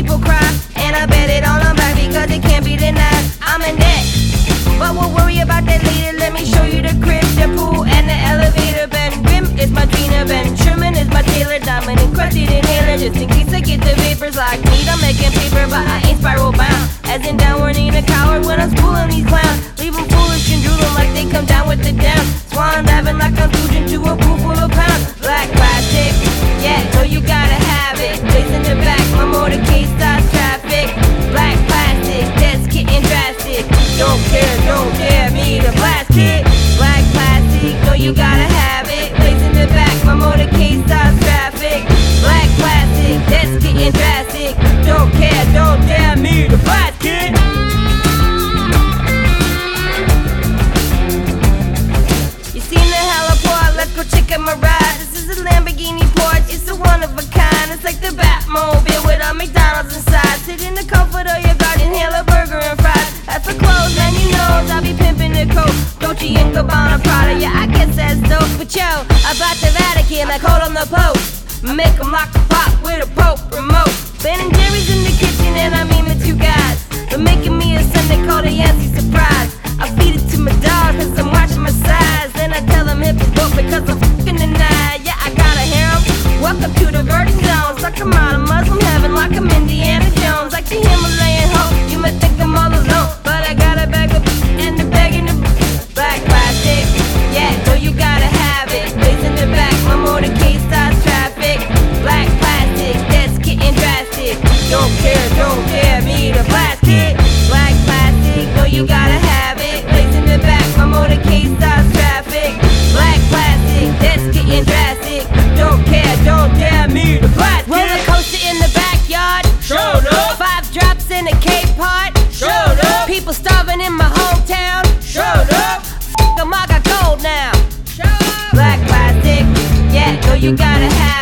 people cry, and I bet it on them back because it can't be denied. I'm in debt, but we'll worry about that later. Let me show you the crib, the pool, and the elevator. Ben Grimm is my trainer, Ben Sherman is my tailor. Diamond encrusted inhaler, just in case I get the vapors. Like me, I'm making paper, but I ain't spiral bound. As in downward, ain't a coward when I'm schooling these clowns. Leave them foolish and drooling like they come down with the down. Swan diving like I'm fusion to a pool full of pounds. Black plastic, yeah, so you gotta have it. Place in the back, my motorcade starts traffic. Black plastic, that's getting drastic. Don't care, me the blast kid. Black plastic, no you gotta have it. Place in the back, my motorcade starts traffic. Black plastic, that's getting drastic. Don't care, me the blast kid. You seen the heliport? Let's go check out my ride. This is a Lamborghini Porsche, it's a one of a kind. It's like the Batmobile with a McDonald's inside. Sit in the comfort of your garden, hail a burger and fries. As for clothes, man, you know I'll be pimping the coat. Dolce & Gabbana, Prada, yeah, I guess that's dope. But yo, about the Vatican, like hold on the Pope. Make 'em lock the pop with a Pope remote. Ben and Jerry's in the kitchen and I mean the two guys. They're making me a Sunday called a Yancey surprise. I feed it to my dog cause I'm watching my size. Then I tell him hip is dope because I'm fucking the night. Yeah, I gotta hear him. Welcome to the virgin zone. Suck 'em out of Muslim heaven like I'm Indiana Jones. Like the Himalayan hope, you might think I'm all alone, but I got a bag of and the bag in the black plastic. Yeah, so you gotta have it. Place in the back, my motorcade starts traffic. Black plastic, that's getting drastic. Don't care, me the blast kid. Black plastic, no you gotta have it. Place in the back, my motorcade starts traffic. Black plastic, that's getting drastic. Don't care, me the blast kid. Roller coaster in the backyard. Showed up. 5 drops in a K-pot. Showed up. People starving in my hometown. Showed up. F*** 'em, I got gold now. Showed up. Black plastic, yeah, no you gotta have